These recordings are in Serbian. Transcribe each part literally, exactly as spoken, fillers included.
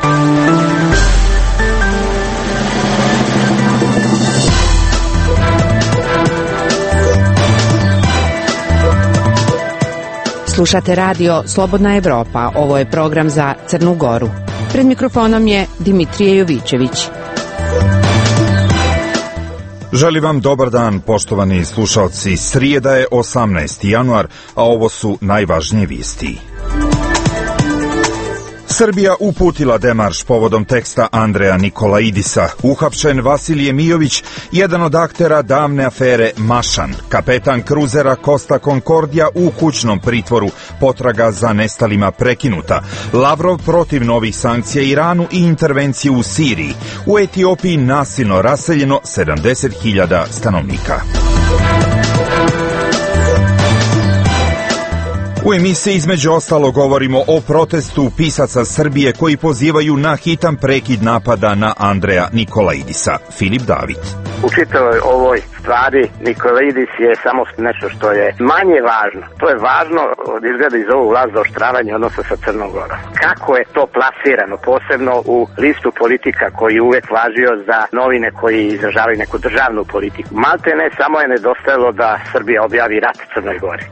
Slušate radio Slobodna Evropa. Ovo je program za Crnu Goru. Pred mikrofonom je Dimitrije Jovićević. Želim vam dobar dan, poštovani slušalci. Srijeda je osamnaesti januar, a ovo su najvažnije vijesti. Srbija uputila demarš povodom teksta Andreja Nikolaidisa. Uhapšen Vasilije Mijović, jedan od aktera davne afere Mašan. Kapetan kruzera Costa Concordia u kućnom pritvoru. Potraga za nestalima prekinuta. Lavrov protiv novih sankcija Iranu i intervencije u Siriji. U Etiopiji nasilno raseljeno sedamdeset hiljada stanovnika. U emisiji između ostalo govorimo o protestu pisaca Srbije koji pozivaju na hitan prekid napada na Andreja Nikolaidisa. Filip David. U čitavoj ovoj stvari Nikolaidis je samo nešto što je manje važno. To je važno od izgleda iz ovog vlast za oštravanje odnosa sa Crnom Gorom. Kako je to plasirano, posebno u listu politika koji je uvek važio za novine koji izražavaju neku državnu politiku. Malte ne, samo je nedostajalo da Srbija objavi rat Crnoj Gori.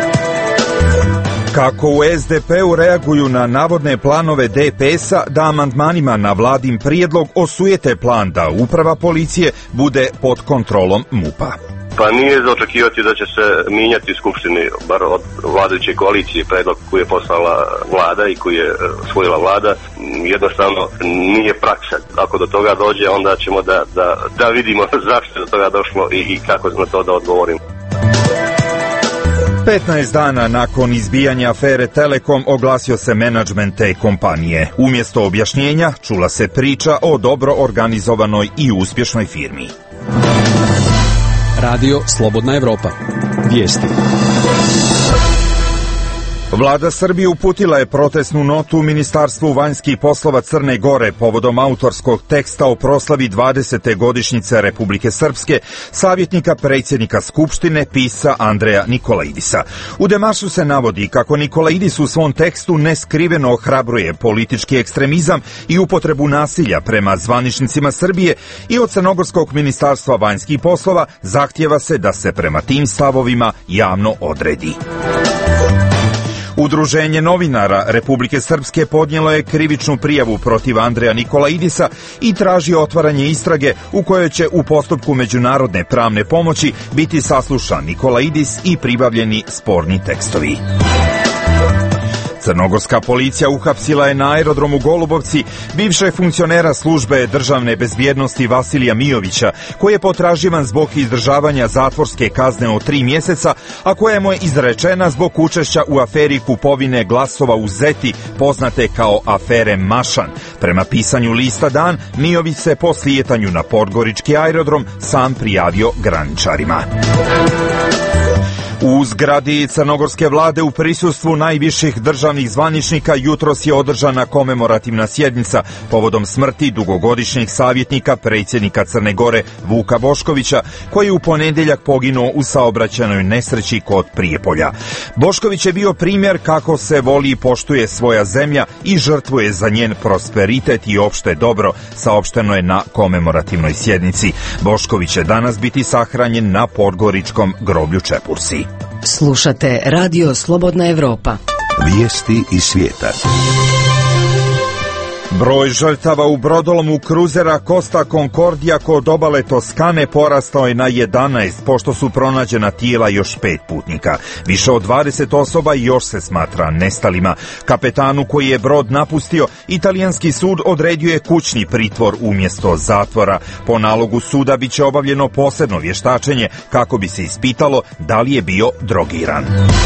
Kako u es de pe-u reaguju na navodne planove de pe es-a da amandmanima na vladin prijedlog osujete plan da uprava policije bude pod kontrolom MUP-a. Pa nije za očekivati da će se mijenjati skupštini, bar od vladajuće koalicije, predlog koji je poslala vlada i koji je usvojila vlada. Jednostavno nije praksa. Ako do toga dođe, onda ćemo da, da, da vidimo zašto je do toga došlo i, i kako na to da odgovorimo. petnaest dana nakon izbijanja afere Telekom oglasio se menadžment te kompanije. Umjesto objašnjenja čula se priča o dobro organizovanoj i uspješnoj firmi. Radio Slobodna Evropa. Vijesti. Vlada Srbije uputila je protestnu notu Ministarstvu vanjskih poslova Crne Gore povodom autorskog teksta o proslavi dvadesete godišnjice Republike Srpske savjetnika predsjednika Skupštine pisca Andreja Nikolaidisa. U demaršu se navodi kako Nikolaidis u svom tekstu neskriveno ohrabruje politički ekstremizam i upotrebu nasilja prema zvaničnicima Srbije i od Crnogorskog ministarstva vanjskih poslova zahtjeva se da se prema tim stavovima javno odredi. Udruženje novinara Republike Srpske podnijelo je krivičnu prijavu protiv Andreja Nikolaidisa i traži otvaranje istrage u kojoj će u postupku međunarodne pravne pomoći biti saslušan Nikolaidis i pribavljeni sporni tekstovi. Crnogorska policija uhapsila je na aerodromu Golubovci bivšeg funkcionera službe državne bezbjednosti Vasilija Mijovića, koji je potraživan zbog izdržavanja zatvorske kazne od tri mjeseca, a koja mu je izrečena zbog učešća u aferi kupovine glasova u Zeti, poznate kao afere Mašan. Prema pisanju lista Dan, Mijović se po slijetanju na podgorički aerodrom sam prijavio graničarima. U zgradi crnogorske vlade u prisustvu najviših državnih zvaničnika jutros je održana komemorativna sjednica povodom smrti dugogodišnjeg savjetnika predsjednika Crne Gore Vuka Boškovića, koji je u ponedjeljak poginuo u saobraćajnoj nesreći kod Prijepolja. Bošković je bio primjer kako se voli i poštuje svoja zemlja i žrtvuje za njen prosperitet i opšte dobro, saopšteno je na komemorativnoj sjednici. Bošković će danas biti sahranjen na podgoričkom groblju Čepursi. Slušate radio Slobodna Evropa. Vijesti iz svijeta. Broj žrtava u brodolomu kruzera Costa Concordia kod obale Toskane porastao je na jedanaest, pošto su pronađena tijela još pet putnika. Više od dvadeset osoba još se smatra nestalima. Kapetanu koji je brod napustio, italijanski sud odredio je kućni pritvor umjesto zatvora. Po nalogu suda biće obavljeno posebno vještačenje kako bi se ispitalo da li je bio drogiran.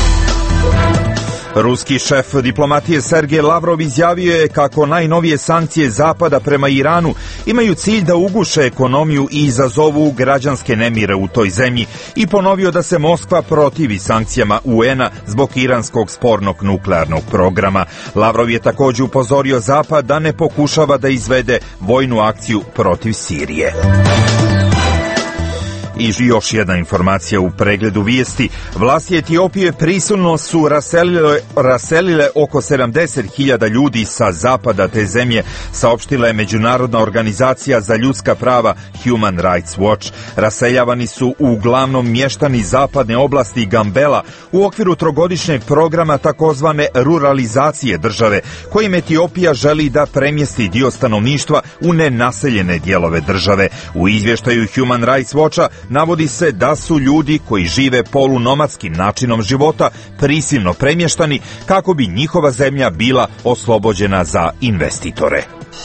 Ruski šef diplomatije Sergej Lavrov izjavio je kako najnovije sankcije Zapada prema Iranu imaju cilj da uguše ekonomiju i izazovu građanske nemire u toj zemlji i ponovio da se Moskva protivi sankcijama U En-a zbog iranskog spornog nuklearnog programa. Lavrov je također upozorio Zapad da ne pokušava da izvede vojnu akciju protiv Sirije. I još jedna informacija u pregledu vijesti. Vlasti Etiopije prisilno su raselile, raselile oko sedamdeset hiljada ljudi sa zapada te zemlje, saopštila je Međunarodna organizacija za ljudska prava Human Rights Watch. Raseljavani su uglavnom mještani zapadne oblasti Gambela u okviru trogodišnjeg programa takozvane ruralizacije države, kojim Etiopija želi da premjesti dio stanovništva u nenaseljene dijelove države. U izvještaju Human Rights Watcha navodi se da su ljudi koji žive polunomadskim načinom života prisilno premještani kako bi njihova zemlja bila oslobođena za investitore.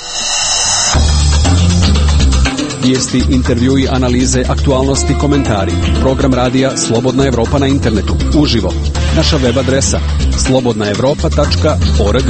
Vijesti, intervjui, analize, aktualnosti, komentari. Program radija Slobodna Evropa na internetu. Uživo. Naša web adresa slobodna evropa tačka org.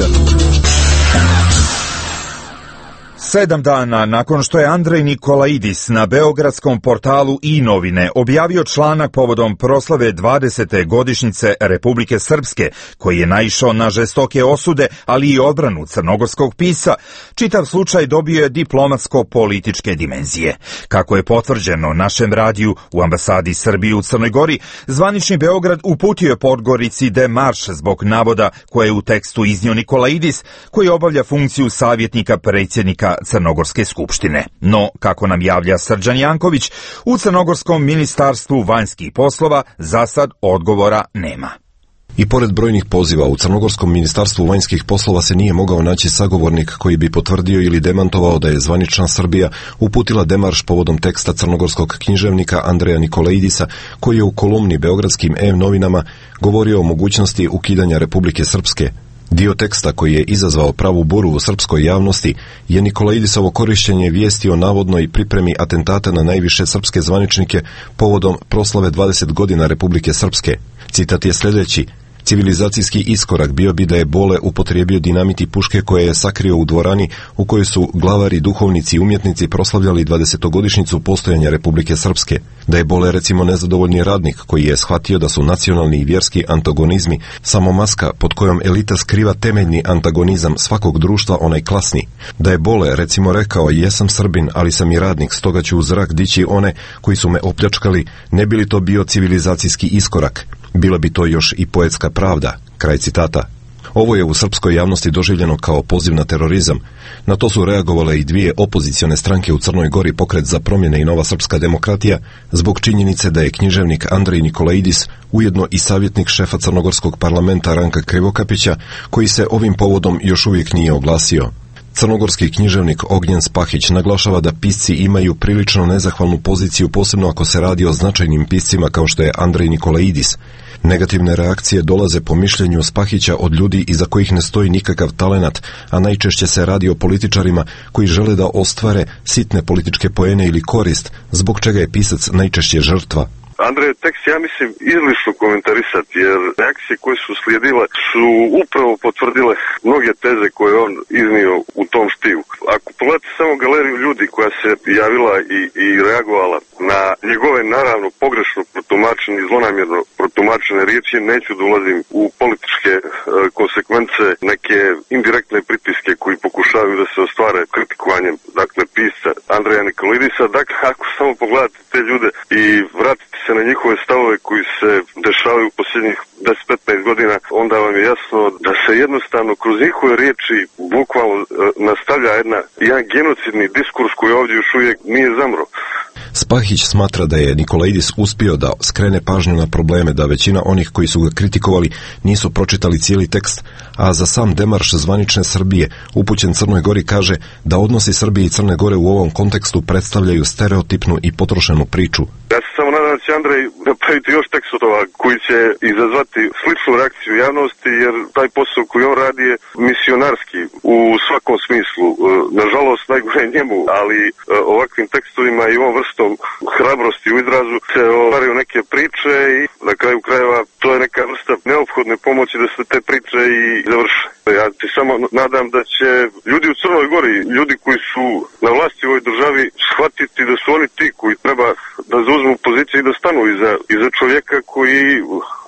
Sedam dana nakon što je Andrej Nikolaidis na beogradskom portalu i-novine objavio članak povodom proslave dvadesete godišnjice Republike Srpske, koji je naišao na žestoke osude, ali i odbranu crnogorskog pisca, čitav slučaj dobio je diplomatsko-političke dimenzije. Kako je potvrđeno našem radiju u ambasadi Srbije u Crnoj Gori, zvanični Beograd uputio je Podgorici demarš zbog navoda koje je u tekstu iznio Nikolaidis, koji obavlja funkciju savjetnika predsjednika Crnogorske skupštine. No, kako nam javlja Srđan Janković, u Crnogorskom ministarstvu vanjskih poslova za sad odgovora nema. I pored brojnih poziva u Crnogorskom ministarstvu vanjskih poslova se nije mogao naći sagovornik koji bi potvrdio ili demantovao da je zvanična Srbija uputila demarš povodom teksta crnogorskog književnika Andreja Nikolaidisa, koji je u kolumni beogradskim e-novinama govorio o mogućnosti ukidanja Republike Srpske. Dio teksta koji je izazvao pravu buru u srpskoj javnosti je Nikolaidisovo korištenje vijesti o navodnoj pripremi atentata na najviše srpske zvaničnike povodom proslave dvadeset godina Republike Srpske. Citat je sljedeći: civilizacijski iskorak bio bi da je Bole upotrijebio dinamit i puške koje je sakrio u dvorani u kojoj su glavari, duhovnici i umjetnici proslavljali dvadesetogodišnjicu postojanja Republike Srpske. Da je Bole recimo nezadovoljni radnik koji je shvatio da su nacionalni i vjerski antagonizmi samo maska pod kojom elita skriva temeljni antagonizam svakog društva, onaj klasni. Da je Bole recimo rekao: jesam Srbin, ali sam i radnik, stoga ću u zrak dići one koji su me opljačkali, ne bi li to bio civilizacijski iskorak? Bila bi to još i poetska pravda. Kraj citata. Ovo je u srpskoj javnosti doživljeno kao poziv na terorizam. Na to su reagovale i dvije opozicione stranke u Crnoj Gori, Pokret za promjene i Nova srpska demokratija, zbog činjenice da je književnik Andrej Nikolaidis ujedno i savjetnik šefa crnogorskog parlamenta Ranka Krivokapića, koji se ovim povodom još uvijek nije oglasio. Crnogorski književnik Ognjen Spahić naglašava da pisci imaju prilično nezahvalnu poziciju, posebno ako se radi o značajnim piscima kao što je Andrej Nikolaidis. Negativne reakcije dolaze po mišljenju Spahića od ljudi iza kojih ne stoji nikakav talenat, a najčešće se radi o političarima koji žele da ostvare sitne političke poene ili korist, zbog čega je pisac najčešće žrtva. Andrej tekst, ja mislim, izlišno komentarisati, jer reakcije koje su slijedile su upravo potvrdile mnoge teze koje on iznio u tom štivu. Ako pogledate samo galeriju ljudi koja se javila i, i reagovala na njegove, naravno, pogrešno protumačene i zlonamjerno protumačene riječi, neću da ulazim u političke e, konsekvence, neke indirektne pritiske koji pokušavaju da se ostvare kritikovanjem, dakle, pisca Andreja Nikolaidisa. Dakle, ako samo pogledate te ljude i vratite se na njihove stavove koji se dešavaju u posljednjih deset do petnaest godina, onda vam je jasno da se jednostavno kroz njihove riječi bukvalno e, nastavlja jedna, jedan genocidni diskurs koji ovdje još uvijek nije zamro. Spahić smatra da je Nikolaidis uspio da skrene pažnju na probleme, da većina onih koji su ga kritikovali nisu pročitali cijeli tekst, a za sam demarš zvanične Srbije upućen Crnoj Gori kaže da odnosi Srbije i Crne Gore u ovom kontekstu predstavljaju stereotipnu i potrošenu priču. Ja se samo nadam da će Andrej napraviti još tekstova koji će izazvati sličnu reakciju javnosti, jer taj posao koji on radi je misionarski u svakom smislu. Nažalost, najgore njemu, ali ovakvim tekstovima i ovom vrstom hrabrosti u izrazu se otvaraju neke priče i na kraju krajeva to je neka vrsta neophodne pomoći da se te priče i završe. Ja ti samo nadam da će ljudi u Crnoj Gori, ljudi koji su na vlasti u ovoj državi, shvatiti da su oni ti koji treba da zauzmu poziciju i da stanu iza, iza čovjeka koji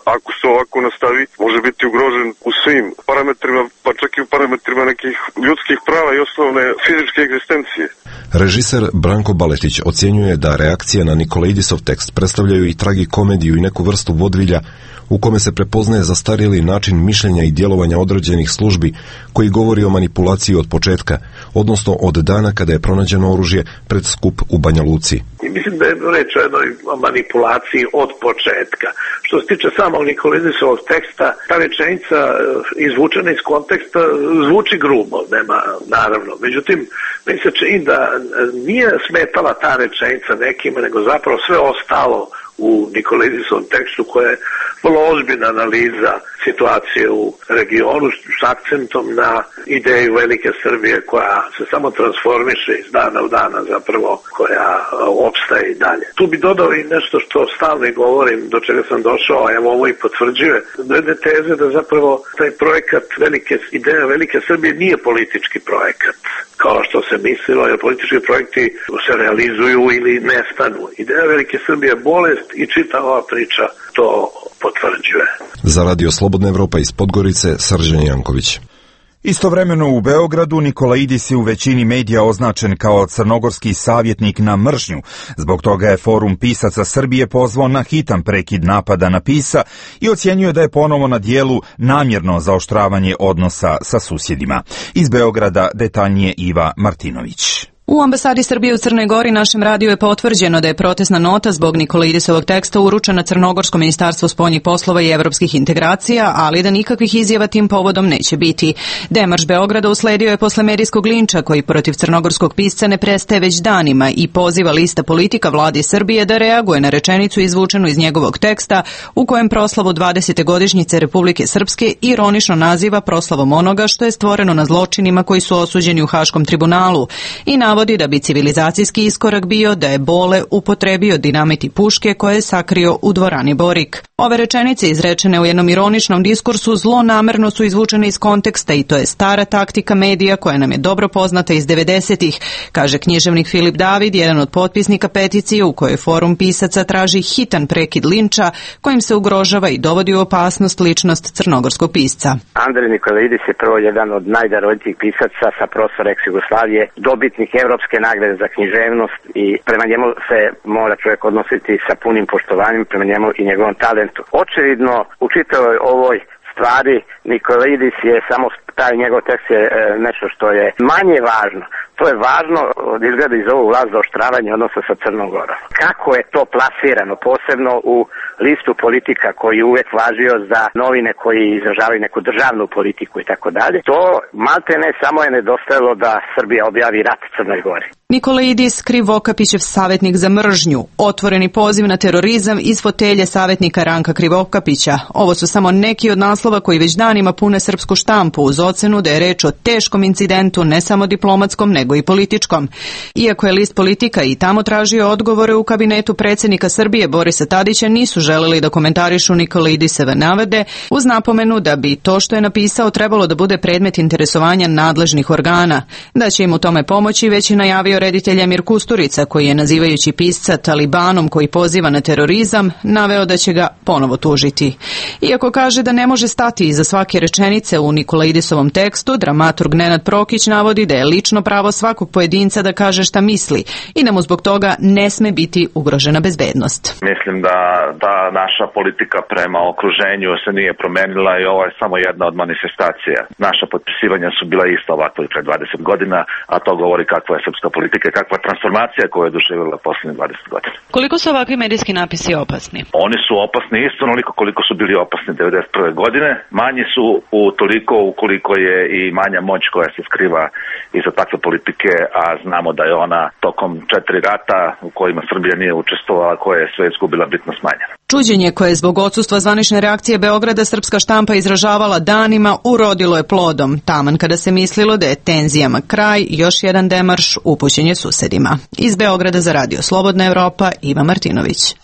ako se ovako nastavi, može biti ugrožen u svim parametrima, pa čak i u parametrima nekih ljudskih prava i osnovne fizičke egzistencije. Režiser Branko Baletić ocjenjuje da reakcije na Nikolaidisov tekst predstavljaju i tragikomediju i neku vrstu vodvilja u kome se prepoznaje zastarjeli način mišljenja i djelovanja određenih službi koji govori o manipulaciji od početka, odnosno od dana kada je pronađeno oružje pred skup u Banja Luci. I mislim da je reč o jednoj manipulaciji od početka. Što se tiče samog Nikolaidisovog teksta, ta rečenica izvučena iz konteksta zvuči grubo, nema naravno. Međutim, mi se čini da nije smetala ta rečenica nekima, nego zapravo sve ostalo u Nikolaidisovom tekstu koja je vrlo ozbiljna analiza situacije u regionu s akcentom na ideju velike Srbije koja se samo transformiše iz dana u dana zapravo, koja opstaje i dalje. Tu bi dodao i nešto što stalno i govorim, do čega sam došao, a evo ovo i potvrđuje, do jedne teze da zapravo taj projekat velike, ideja velike Srbije nije politički projekat, kao što se mislilo, jer politički projekti se realizuju ili nestanu. Ideja velike Srbije je bolest i čitava ova priča to potvrđuje. Za Radio Slobodna Evropa iz Podgorice, Srđan Janković. Istovremeno u Beogradu Nikolaidis je u većini medija označen kao crnogorski savjetnik na mržnju. Zbog toga je Forum pisaca Srbije pozvao na hitan prekid napada na pisa i ocjenjuje da je ponovo na dijelu namjerno zaoštravanje odnosa sa susjedima. Iz Beograda detaljnije Iva Martinović. U ambasadi Srbije u Crnoj Gori našem radiju je potvrđeno da je protestna nota zbog Nikolaidisovog teksta uručena Crnogorskom ministarstvu spoljnih poslova i evropskih integracija, ali da nikakvih izjava tim povodom neće biti. Demarš Beograda usledio je posle medijskog linča koji protiv crnogorskog pisca ne prestaje već danima i poziva lista politika vladi Srbije da reaguje na rečenicu izvučenu iz njegovog teksta u kojem proslavu dvadesete godišnjice Republike Srpske ironično naziva proslavom onoga što je stvoreno na zločinima koji su osuđeni u Haškom tribunalu i navodi da bi civilizacijski iskorak bio da je Bole upotrebio dinamit i puške koje je sakrio u dvorani Borik. Ove rečenice izrečene u jednom ironičnom diskursu zlonamerno su izvučene iz konteksta i to je stara taktika medija koja nam je dobro poznata iz devedesetih, kaže književnik Filip David, jedan od potpisnika peticije u kojoj Forum pisaca traži hitan prekid linča kojim se ugrožava i dovodi u opasnost ličnost crnogorskog pisca. Andrej Nikolaidis je prvo jedan od najdarovitijih pisaca sa prostora ex-Jugoslavije, dobitnik Evropske nagrade za književnost i prema njemu se mora čovjek odnositi sa punim poštovanjem, prema njemu i njegovom talentu. Očevidno u čitavoj ovoj stvari Nikolaidis je samo taj njegov tekst je nešto što je manje važno. To je važno od izgleda iz ovog vlast zaoštravanja odnosa sa Crnom Gorom. Kako je to plasirano, posebno u listu politika koji je uvek važio za novine koji izražavaju neku državnu politiku i tako dalje, to malte ne samo je nedostajalo da Srbija objavi rat Crnoj Gori. Nikolaidis, Krivokapićev savjetnik za mržnju, otvoreni poziv na terorizam iz fotelje savjetnika Ranka Krivokapića. Ovo su samo neki od naslova koji već danima pune srpsku štampu uz ocenu da je reč o teškom incidentu, ne samo diplomatskom, nego i političkom. Iako je list politika i tamo tražio odgovore u kabinetu predsjednika Srbije Borisa Tadića, nisu želeli da komentarišu Nikolaidisove navode uz napomenu da bi to što je napisao trebalo da bude predmet interesovanja nadležnih organa. Da će im u tome pomoći već je najavio reditelj Emir Kusturica koji je nazivajući pisca talibanom koji poziva na terorizam naveo da će ga ponovo tužiti. Iako kaže da ne može stati iza svake rečenice u Nikolaidisovom tekstu, dramaturg Nenad Prokić navodi da je lično pravo svakog pojedinca da kaže šta misli i da mu zbog toga ne sme biti ugrožena bezbednost. Mislim da, da naša politika prema okruženju se nije promenila i ovo je samo jedna od manifestacija. Naša potpisivanja su bila isto ovako i pre dvadeset godina, a to govori kakva je srpska politika i kakva transformacija koja je oduševila posljednjih dvadeset godina. Koliko su ovakvi medijski napisi opasni? Oni su opasni isto onoliko koliko su bili opasni devedeset prve godine. Manji su u toliko ukoliko je i manja moć koja se skriva iza takve politike, a znamo da je ona tokom četiri rata u kojima Srbija nije učestvovala, koja je sve izgubila, bitno smanjena. Čuđenje koje je zbog odsustva zvanične reakcije Beograda srpska štampa izražavala danima urodilo je plodom. Taman kada se mislilo da je tenzijama kraj, još jedan demarš upućen je susedima. Iz Beograda za Radio Slobodna Evropa, Iva Martinović.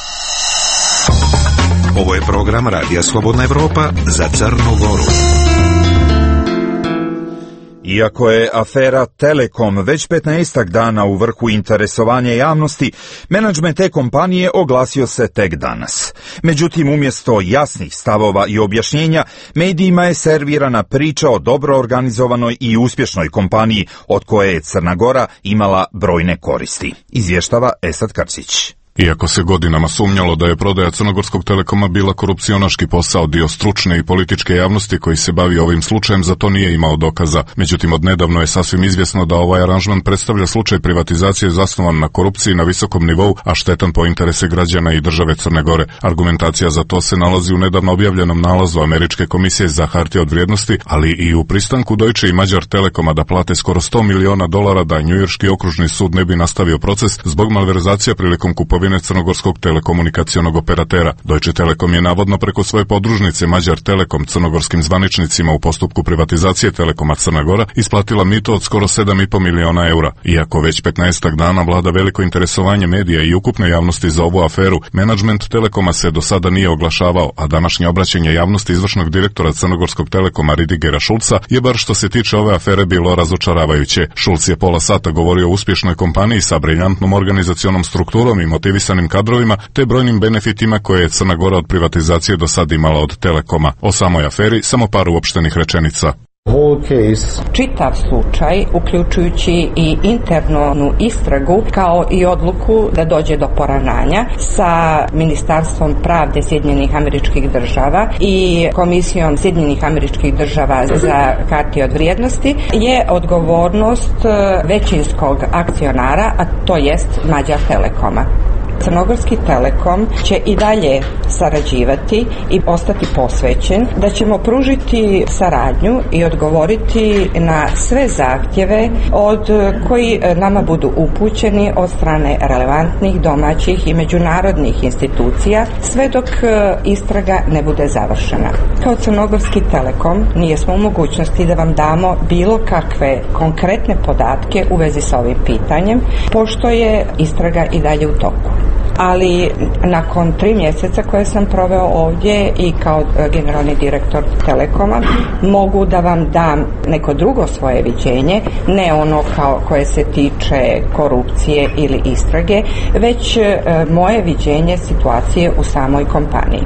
Ovo je program Radija Slobodna Evropa za Crnu Goru. Iako je afera Telekom već petnaestak dana u vrhu interesovanja javnosti, menadžment te kompanije oglasio se tek danas. Međutim, umjesto jasnih stavova i objašnjenja, medijima je servirana priča o dobro organizovanoj i uspješnoj kompaniji od koje je Crna Gora imala brojne koristi. Izvještava Esad Krcić. Iako se godinama sumnjalo da je prodaja Crnogorskog Telekoma bila korupcionaški posao, dio stručne i političke javnosti koji se bavi ovim slučajem za to nije imao dokaza. Međutim, odnedavno je sasvim izvjesno da ovaj aranžman predstavlja slučaj privatizacije zasnovan na korupciji na visokom nivou, a štetan po interese građana i države Crne Gore. Argumentacija za to se nalazi u nedavno objavljenom nalazu Američke komisije za hartije od vrijednosti, ali i u pristanku Deutsche i Magyar Telekoma da plate skoro sto miliona dolara da njujorški okružni sud ne bi nastavio proces zbog malverzacija prilikom kupovine crnogorskog telekomunikacionog operatera. Deutsche Telekom je navodno preko svoje podružnice Magyar Telekom crnogorskim zvaničnicima u postupku privatizacije Telekoma Crna Gora isplatila mito od skoro sedam i po miliona eura. Iako već petnaestak dana vlada veliko interesovanje medija i ukupne javnosti za ovu aferu, menadžment Telekoma se do sada nije oglašavao, a današnje obraćanje javnosti izvršnog direktora Crnogorskog Telekoma Ridigera Šulca je, bar što se tiče ove afere, bilo razočaravajuće. Šulc je pola sata govorio o uspješnoj kompaniji sa briljantnom organizacionom strukturom i motivisanim kadrovima te brojnim benefitima koje je Crna Gora od privatizacije do sad imala od Telekoma. O samoj aferi samo par uopštenih rečenica. Čitav slučaj, uključujući i internu istragu, kao i odluku da dođe do poravnanja sa Ministarstvom pravde Sjedinjenih Američkih Država i Komisijom Sjedinjenih Američkih Država za hartije od vrijednosti, je odgovornost većinskog akcionara, a to jest Magyar Telekoma. Crnogorski Telekom će i dalje sarađivati i ostati posvećen, da ćemo pružiti saradnju i odgovoriti na sve zahtjeve od koji nama budu upućeni od strane relevantnih domaćih i međunarodnih institucija, sve dok istraga ne bude završena. Kao Crnogorski Telekom nije smo u mogućnosti da vam damo bilo kakve konkretne podatke u vezi sa ovim pitanjem, pošto je istraga i dalje u toku. Ali nakon tri mjeseca koje sam proveo ovdje i kao generalni direktor Telekoma, mogu da vam dam neko drugo svoje viđenje, ne ono kao koje se tiče korupcije ili istrage, već e, moje viđenje situacije u samoj kompaniji.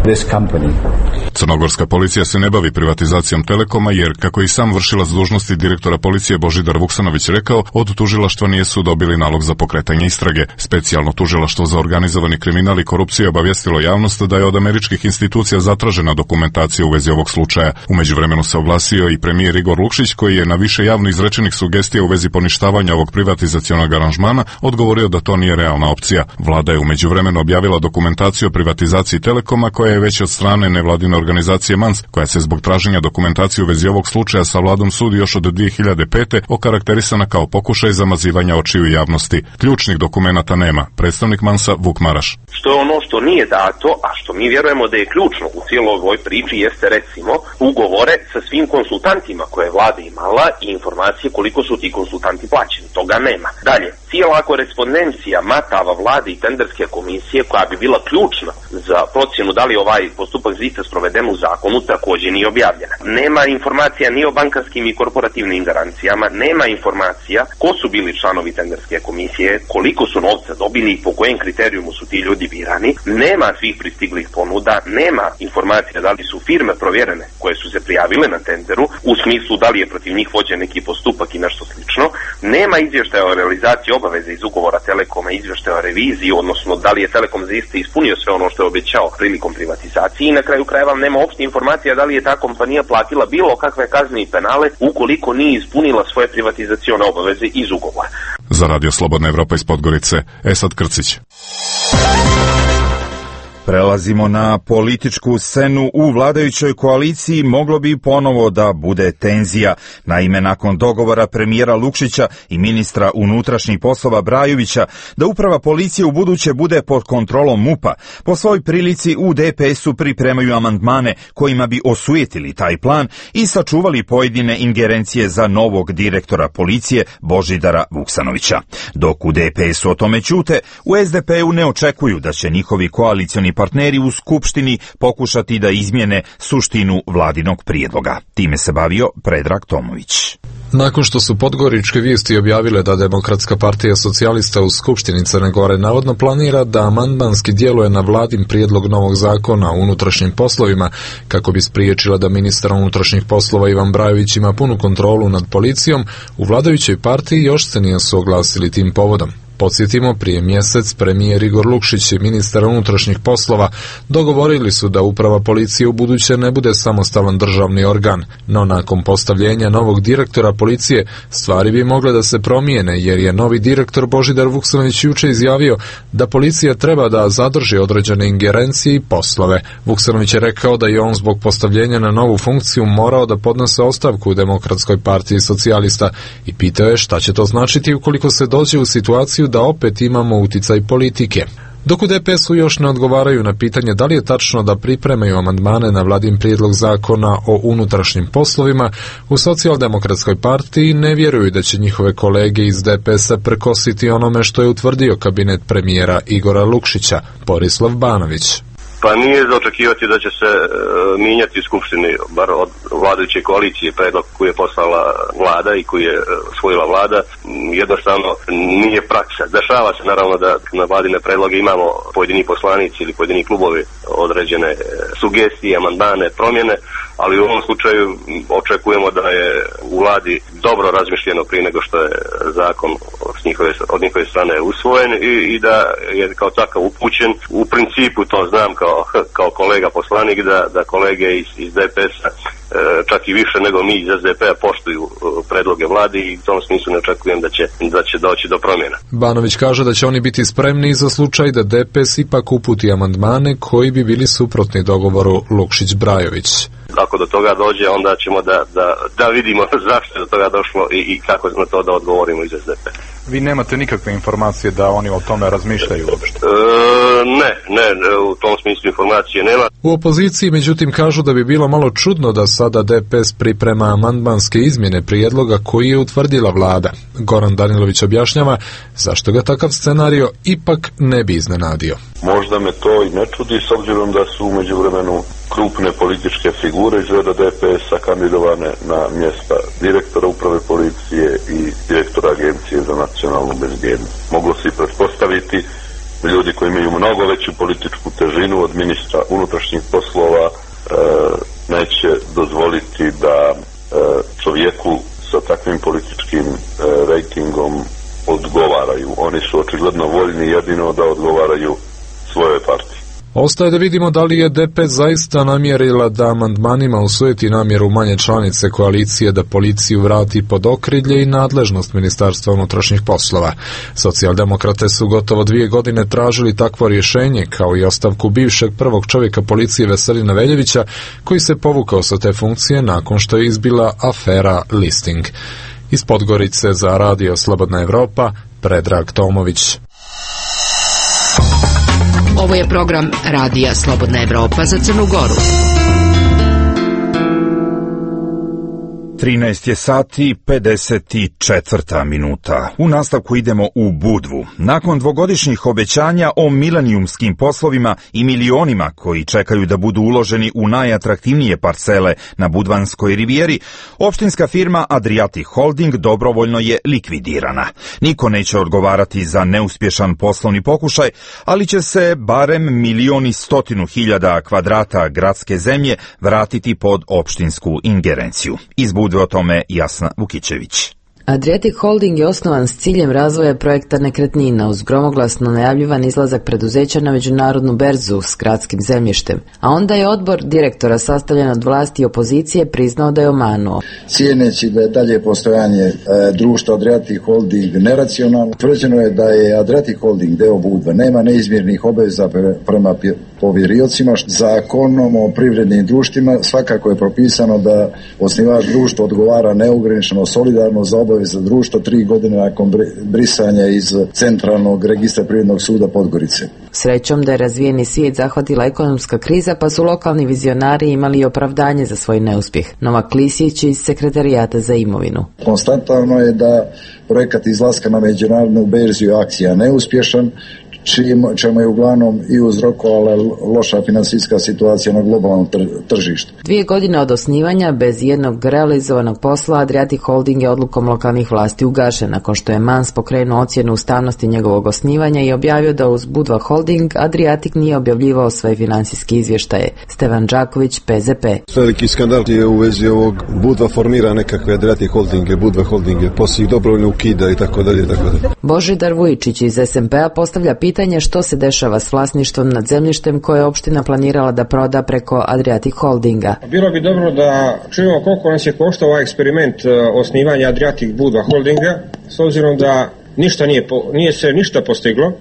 Crnogorska policija se ne bavi privatizacijom Telekoma jer, kako i sam vršilac dužnosti direktora policije Božidar Vuksanović rekao, od tužilaštva nisu dobili nalog za pokretanje istrage. Specijalno tužilaštvo za organizovani kriminal i korupciju obavijestilo javnost da je od američkih institucija zatražena dokumentacija u vezi ovog slučaja. U međuvremenu se oglasio i premijer Igor Lukšić, koji je na više javno izrečenih sugestija u vezi poništavanja ovog privatizacionog aranžmana odgovorio da to nije realna opcija. Vlada je u međuvremenu objavila dokumentaciju o privatizaciji Telekoma, koja je već od strane nevladine organizacije Mans, koja se zbog traženja dokumentacije u vezi ovog slučaja sa vladom sudi još od dvije hiljade pete okarakterisana kao pokušaj zamazivanja očiju javnosti. Ključnih dokumenata nema. Predstavnik Mansa Vuk Maraš. Što je ono što nije dato, a što mi vjerujemo da je ključno u cijeloj ovoj priči, jeste recimo ugovore sa svim konsultantima koje je vlada imala i informacije koliko su ti konsultanti plaćeni. Toga nema. Dalje, cijela korespondencija matava vlade i tenderske komisije koja bi bila ključna za procjenu da li ovaj postupak zaista sproveden u zakonu, također nije objavljena. Nema informacija ni o bankarskim i korporativnim garancijama, nema informacija ko su bili članovi tenderske komisije, koliko su novca dobili i po kojem kriterijumu su ti ljudi birani, nema svih pristiglih ponuda, nema informacija da li su firme provjerene koje su se prijavile na tenderu, u smislu da li je protiv njih vođen neki postupak i nešto slično, nema izvještaja o realizaciji obaveze iz ugovora Telekoma, izvještaja o reviziji, odnosno da li je Telekom zaista ispunio sve ono što je obećao prilikom privatizacije i na kraju krajeva nema opšte informacija da li je ta kompanija platila bilo kakve kazne i penale ukoliko nije ispunila svoje privatizacione obaveze iz ugovora. Za Radio Slobodna Evropa iz Podgorice, Esad Krcić. Prelazimo na političku scenu. U vladajućoj koaliciji moglo bi ponovo da bude tenzija. Naime, nakon dogovora premijera Lukšića i ministra unutrašnjih poslova Brajovića da uprava policije u buduće bude pod kontrolom MUP-a, po svoj prilici u D P S-u pripremaju amandmane kojima bi osujetili taj plan i sačuvali pojedine ingerencije za novog direktora policije Božidara Vuksanovića. Dok u D P S-u o tome ćute, u S D P-u ne očekuju da će njihovi koalicioni partneri u Skupštini pokušati da izmjene suštinu vladinog prijedloga. Time se bavio Predrag Tomović. Nakon što su podgoričke vijesti objavile da Demokratska partija socijalista u Skupštini Crne Gore navodno planira da amandmanski djeluje na vladin prijedlog novog zakona o unutrašnjim poslovima kako bi spriječila da ministar unutrašnjih poslova Ivan Brajović ima punu kontrolu nad policijom, u vladajućoj partiji još se nisu oglasili tim povodom. Podsjetimo, prije mjesec premijer Igor Lukšić i ministar unutrašnjih poslova dogovorili su da uprava policije u buduće ne bude samostalan državni organ, no nakon postavljenja novog direktora policije stvari bi mogle da se promijene jer je novi direktor Božidar Vuksanović juče izjavio da policija treba da zadrži određene ingerencije i poslove. Vuksanović je rekao da je on zbog postavljenja na novu funkciju morao da podnese ostavku u Demokratskoj partiji socijalista i pitao je šta će to značiti ukoliko se dođe u situaciju da opet imamo uticaj politike. Dok u D P S-u još ne odgovaraju na pitanje da li je tačno da pripremaju amandmane na vladin prijedlog zakona o unutrašnjim poslovima, u Socijaldemokratskoj partiji ne vjeruju da će njihove kolege iz D P S-a prekositi onome što je utvrdio kabinet premijera Igora Lukšića, Borislav Banović. Pa nije za očekivati da će se e, mijenjati u Skupštini, bar od vladajuće koalicije, predlog koji je poslala vlada i koji je e, usvojila vlada, jednostavno nije praksa. Dešava se naravno da na vladine predloge imamo pojedini poslanici ili pojedini klubovi određene e, sugestije, amandmane, promjene, ali u ovom slučaju očekujemo da je u vladi dobro razmišljeno prije nego što je zakon od njihove, od njihove strane usvojen i, i da je kao takav upućen. U principu to znam kao kao kolega poslanik da, da kolege iz, iz D P S-a e, čak i više nego mi iz S D P-a poštuju e, predloge vladi i u tom smislu ne očekujem da će, da će doći do promjena. Banović kaže da će oni biti spremni za slučaj da D P S ipak uputi amandmane koji bi bili suprotni dogovoru Lukšić-Brajović. Ako do toga dođe, onda ćemo da, da, da vidimo zašto je do toga došlo i, i kako na to da odgovorimo iz S D P-a. Vi nemate nikakve informacije da oni o tome razmišljaju uopšte? E, ne, ne, u tom smislu informacije nema. U opoziciji, međutim, kažu da bi bilo malo čudno da sada D P S priprema amandmanske izmjene prijedloga koji je utvrdila vlada. Goran Danilović objašnjava zašto ga takav scenario ipak ne bi iznenadio. Možda me to i ne čudi s obzirom da su u međuvremenu krupne političke figure iz reda D P S-a kandidovane na mjesta direktora uprave policije i direktora Agencije za nacionalnu bezbjednost. Moglo se i pretpostaviti ljudi koji imaju mnogo veću političku težinu od ministra unutrašnjih poslova e, neće dozvoliti da e, čovjeku sa takvim političkim e, rejtingom odgovaraju. Oni su očigledno voljni jedino da odgovaraju svojoj partiji. Ostaje da vidimo da li je D P S zaista namjerila da amandmanima usujeti namjeru manje članice koalicije da policiju vrati pod okrilje i nadležnost Ministarstva unutrašnjih poslova. Socijaldemokrate su gotovo dvije godine tražili takvo rješenje, kao i ostavku bivšeg prvog čovjeka policije Veselina Veljevića, koji se povukao sa te funkcije nakon što je izbila afera Listing. Iz Podgorice za Radio Slobodna Evropa, Predrag Tomović. Ovo je program Radija Slobodna Evropa za Crnu Goru. trinaest je sati pedeset četvrta minuta. U nastavku idemo u Budvu. Nakon dvogodišnjih obećanja o milenijumskim poslovima i milionima koji čekaju da budu uloženi u najatraktivnije parcele na Budvanskoj rivijeri, opštinska firma Adriatic Holding dobrovoljno je likvidirana. Niko neće odgovarati za neuspješan poslovni pokušaj, ali će se barem milion i stotinu hiljada kvadrata gradske zemlje vratiti pod opštinsku ingerenciju. Iz Budve o tome Jasna Vukićević. Adriatic Holding je osnovan s ciljem razvoja projekta nekretnina uz gromoglasno najavljivan izlazak preduzeća na međunarodnu berzu s gradskim zemljištem, a onda je odbor direktora sastavljen od vlasti i opozicije priznao da je omanuo. Cijeneći da je dalje postojanje e, društva Adriatic Holding neracionalno, tvrđeno je da je Adriatic Holding deo Budva, nema neizmjernih obaveza prema povjeriocima. Zakonom o privrednim društvima svakako je propisano da osnivač društva odgovara neograničeno solidarno za obaveze društva tri godine nakon brisanja iz Centralnog registra Privrednog suda Podgorice. Srećom da je razvijeni svijet zahvatila ekonomska kriza, pa su lokalni vizionari imali opravdanje za svoj neuspjeh. Novak Lisić iz Sekretarijata za imovinu. Konstantno je da projekat izlaska na međunarodnu berziju akcija neuspješan, čim, čemu je uglavnom i uzrokovala loša financijska situacija na globalnom tržištu. Dvije godine od osnivanja bez jednog realizovanog posla Adriatic Holding je odlukom lokalnih vlasti ugašen, nakon što je Mans pokrenuo ocjenu ustavnosti njegovog osnivanja i objavio da uz Budva Holding Adriatic nije objavljivao sve financijske izvještaje. Stevan Đaković, P Z P. Veliki skandal je u vezi ovog Budva formira nekakve Adriatic Holdinge, Budva Holdinge, poslije ih dobrovoljno ukida i tako dalje, tako dalje. Božidar Vujičić iz S M P-a postavlja pitanje što se dešava s vlasništvom nad zemljištem koje je opština planirala da proda preko Adriatic Holdinga. Bilo bi dobro da čujemo koliko nas je koštao ovaj eksperiment osnivanja Adriatic Budva Holdinga, s obzirom da ništa nije, nije se ništa postiglo.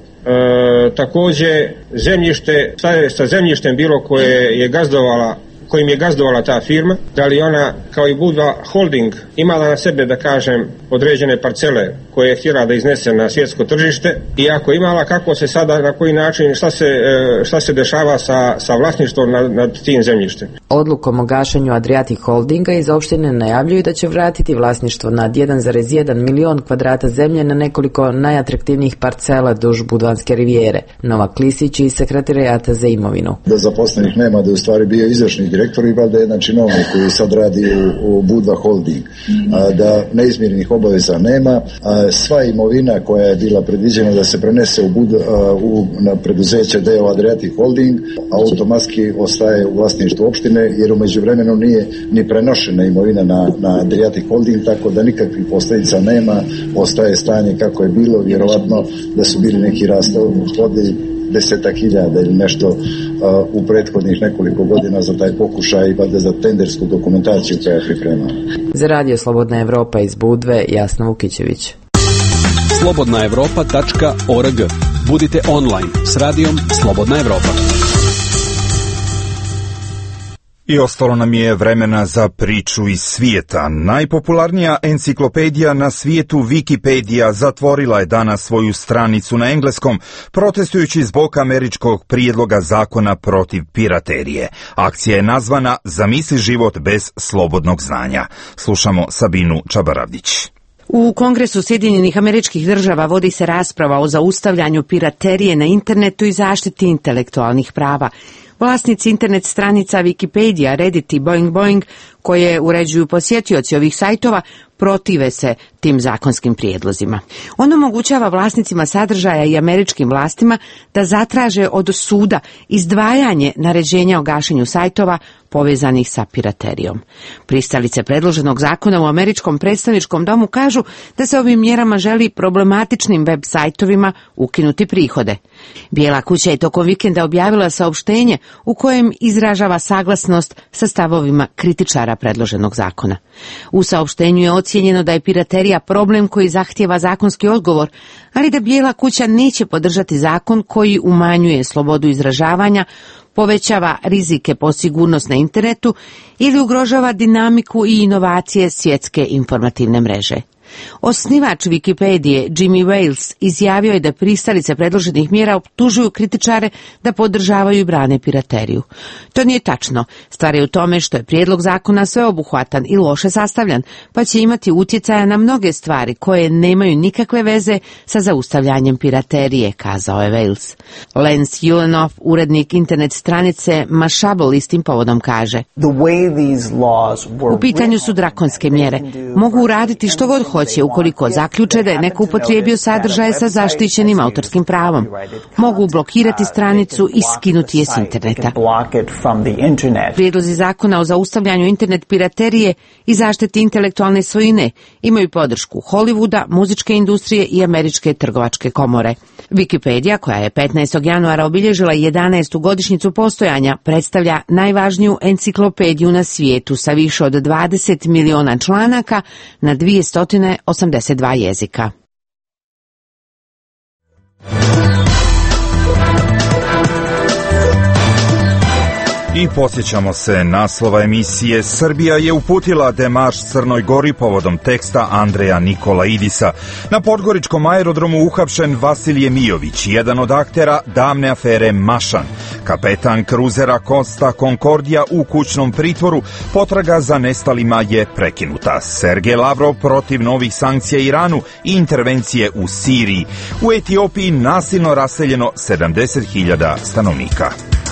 E, također zemljište, šta je sa zemljištem bilo koje je gazdovala kojim je gazdovala ta firma, da li ona kao i Budva Holding imala na sebe, da kažem, određene parcele koje je htjela da iznese na svjetsko tržište i ako imala, kako se sada, na koji način, šta se, šta se dešava sa, sa vlasništvom nad, nad tim zemljištem. Odlukom o gašenju Adriatic Holdinga iz opštine najavljuju da će vratiti vlasništvo nad jedan zarez jedan milion kvadrata zemlje na nekoliko najatraktivnijih parcela duž Budvanske rivijere. Novak Lisić iz Sekretarijata za imovinu. Da zaposlenih nema, da je u stvari bio izvršni direktor i valjda jedan činovnik koji sad radi u, u Budva Holding, a, da neizmirnih obaveza nema, a, sva imovina koja je bila predviđena da se prenese u, Budva, a, u na preduzeće D O Adriatic Holding automatski ostaje u vlasništvu opštine, jer u međuvremenu nije ni prenošena imovina na, na Adriatic Holding, tako da nikakvih posljedica nema, ostaje stanje kako je bilo, vjerovatno da su bili neki rashodi desetak hiljada ili nešto uh, u prethodnih nekoliko godina za taj pokušaj i valjda za tendersku dokumentaciju koja je pripremana. Za Radio Slobodna Evropa iz Budve, Jasna Vukićević. slobodna evropa tačka org. Budite online s radijom Slobodna Evropa. I ostalo nam je vremena za priču iz svijeta. Najpopularnija enciklopedija na svijetu, Wikipedia, zatvorila je danas svoju stranicu na engleskom, protestujući zbog američkog prijedloga zakona protiv piraterije. Akcija je nazvana Zamisli život bez slobodnog znanja. Slušamo Sabinu Čabaravdić. U Kongresu Sjedinjenih Američkih Država vodi se rasprava o zaustavljanju piraterije na internetu i zaštiti intelektualnih prava. Vlasnici internet stranica Wikipedia, Reddit i Boing Boing, koje uređuju posjetioci ovih sajtova, protive se tim zakonskim prijedlozima. On omogućava vlasnicima sadržaja i američkim vlastima da zatraže od suda izdvajanje naređenja o gašenju sajtova povezanih sa piraterijom. Pristalice predloženog zakona u američkom predstavničkom domu kažu da se ovim mjerama želi problematičnim web sajtovima ukinuti prihode. Bijela kuća je tokom vikenda objavila saopštenje u kojem izražava saglasnost sa stavovima kritičara predloženog zakona. U saopštenju je ocijenjeno da je piraterija problem koji zahtijeva zakonski odgovor, ali da Bijela kuća neće podržati zakon koji umanjuje slobodu izražavanja, povećava rizike po sigurnost na internetu ili ugrožava dinamiku i inovacije svjetske informativne mreže. Osnivač Wikipedije, Jimmy Wales, izjavio je da pristalice predloženih mjera optužuju kritičare da podržavaju i brane pirateriju. To nije tačno. Stvar je u tome što je prijedlog zakona sveobuhvatan i loše sastavljan, pa će imati utjecaja na mnoge stvari koje nemaju nikakve veze sa zaustavljanjem piraterije, kazao je Wales. Lance Ulanoff, urednik internet stranice Mashable, istim povodom kaže: U pitanju su drakonske mjere. Mogu uraditi što god hoće ukoliko zaključe da je neko upotrijebio sadržaje sa zaštićenim autorskim pravom. Mogu blokirati stranicu i skinuti je s interneta. Prijedlozi zakona o zaustavljanju internet piraterije i zaštiti intelektualne svojine imaju podršku Hollywooda, muzičke industrije i američke trgovačke komore. Wikipedia, koja je petnaestog januara obilježila jedanaestu godišnjicu postojanja, predstavlja najvažniju enciklopediju na svijetu sa više od dvadeset miliona članaka na dvjesto osamdeset dva jezika. I podsjećamo se naslova emisije. Srbija je uputila demarš Crnoj Gori povodom teksta Andreja Nikolaidisa. Na podgoričkom aerodromu uhapšen Vasilije Mijović, jedan od aktera davne afere Mašan. Kapetan kruzera Costa Concordia u kućnom pritvoru, potraga za nestalima je prekinuta. Sergej Lavrov protiv novih sankcija Iranu i intervencije u Siriji. U Etiopiji nasilno raseljeno sedamdeset hiljada stanovnika.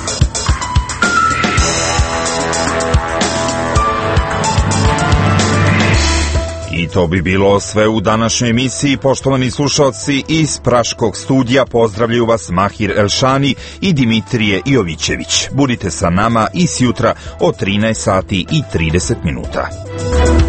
I to bi bilo sve u današnjoj emisiji. Poštovani slušalci, iz Praškog studija pozdravljaju vas Mahir Elšani i Dimitrije Jovićević. Budite sa nama i sjutra od trinaest sati i trideset minuta.